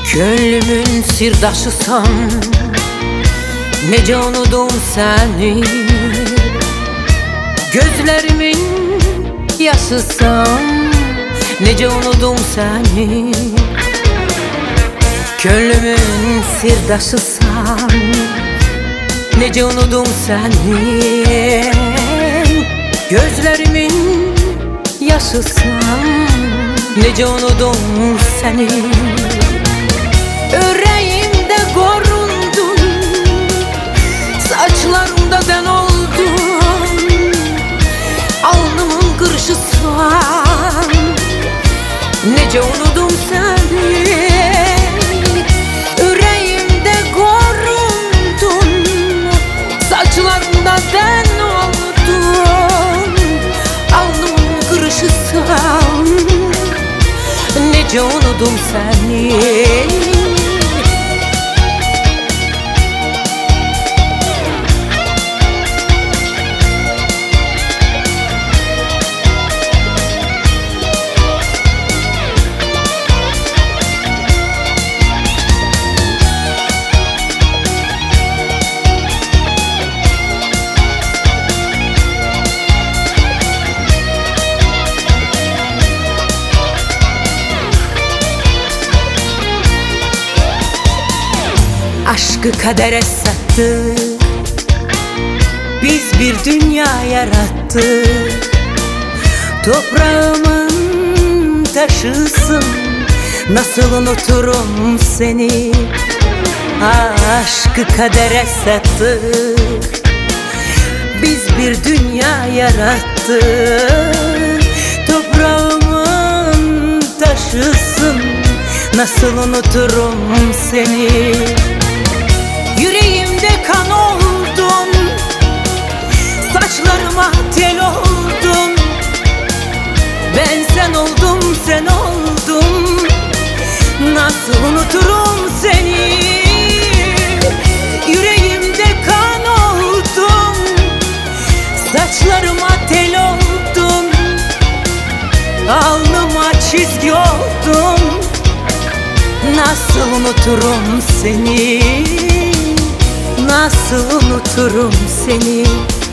Gönlümün sirdaşısan, nece unudum seni. Gözlerimin yaşısan, nece unudum seni. Gönlümün sirdaşısan, nece unudum seni. Gözlerimin yaşısan, nece unudum seni. Yüreğimde korundun, saçlarımda ben oldun. Alnımın kırışısan, nece unudum seni. Yüreğimde korundun, saçlarımda ben oldun. Alnımın kırışısan, nece unudum seni. Aşkı kadere sattık, biz bir dünya yarattık. Toprağımın taşısın, nasıl unuturum seni. Aşkı kadere sattık, biz bir dünya yarattık. Toprağımın taşısın, nasıl unuturum seni. Yüreğimde kan oldun, saçlarıma tel oldun. Ben sen oldum, sen oldum. Nasıl unuturum seni. Yüreğimde kan oldun, saçlarıma tel oldun. Alnıma çizgi oldun. Nasıl unuturum seni. Nasıl unuturum seni.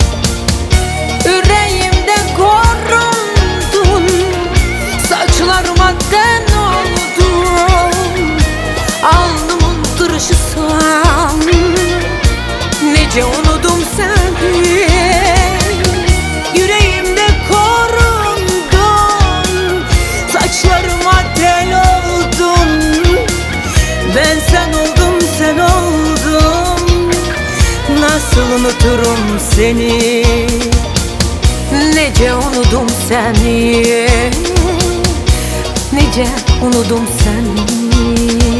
Yüreğimde korundun, saçlarıma den oldun. Alnımın kırışısan, nece unudum seni. Yüreğimde korundun, saçlarıma tel oldun. Ben sen oldum, sen oldum. Nasıl unuturum seni. Nece unudum seni. Nece unudum seni.